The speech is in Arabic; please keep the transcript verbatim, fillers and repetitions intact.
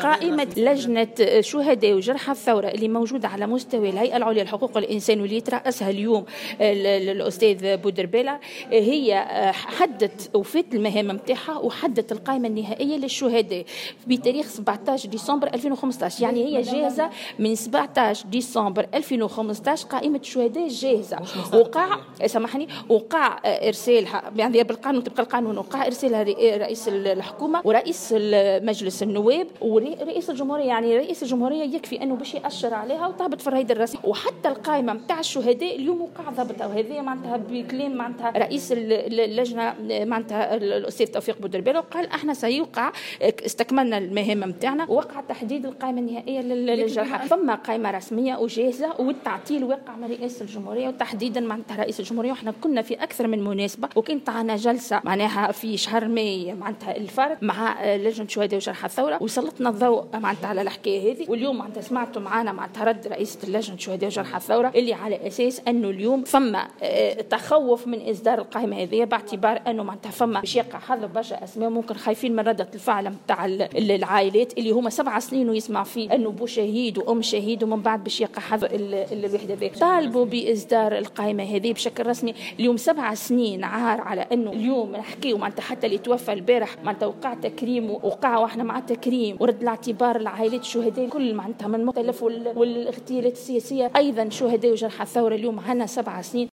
قائمة لجنة شهداء وجرحى الثورة اللي موجودة على مستوى الهيئة العليا لحقوق الإنسان واللي يترأسها اليوم الأستاذ بودربالة هي حدت وفات المهام متاعها وحدت القائمة النهائية للشهداء بتاريخ سبعة عشر ديسمبر ألفين وخمسة عشر. يعني هي جاهزة من سبعة عشر ديسمبر ألفين وخمسة عشر، قائمة الشهداء جاهزة. وقع سامحني وقع إرسالها يعني بالقانون طبق القانون، وقع إرسالها رئيس الحكومة ورئيس مجلس النواب ورئيس الجمهورية. يعني رئيس الجمهورية يكفي أنه باش يأشر عليها وطابت في الرهيد الرسمي. وحتى القائمة متاع الشهداء اليوم وقع ضبطها، وهذه معناتها بكلام معناتها رئيس اللجنة معناتها الأستاذ توفيق بودربالة، وقال احنا سيوقع استكملنا المهام متاعنا ووقع تحديد القائمة النهائية للجرحى. فما قائمة رسمية وجاهزة والتعطيل وقع من رئيس الجمهورية وتحديدا معناتها رئيس الجمهورية. وإحنا كنا في أكثر من مناسبة وكانت معنا جلسة معناها في شهر ماي معناتها الفرد مع لجنة شهداء وجرحى الثورة وسلطنا الضوء معناتها على الحكاية هذه. واليوم معناتها سمعتوا معنا معناتها رد رئيسة لجنة شهداء وجرحى الثورة اللي على أساس أنه اليوم فما تخوف من إصدار القائمة هذه باعتبار أنه معناتها فما باش يقع حظر برشا أسماء ممكن خايفين من ردة الفعل متاع العائلات اللي هما سبع سنين ويسمع فيه أنه بو شهيد وأم شهيد ومن بعد باش يقع حظر الوحدة ذيك. طالبوا بإصدار القائمة هذه بشكل رسمي. اليوم سبع سنين عار على أنه اليوم نحكيه معناتها حتى اللي توفى البارح معناتها وقع تكريم وقع واحنا مع التكريم ورد الاعتبار العائلات الشهداء كل معناتها من مختلف والاغتيالات السياسية أيضا شهداء وجرحى الثورة اليوم عنا سبع سنين.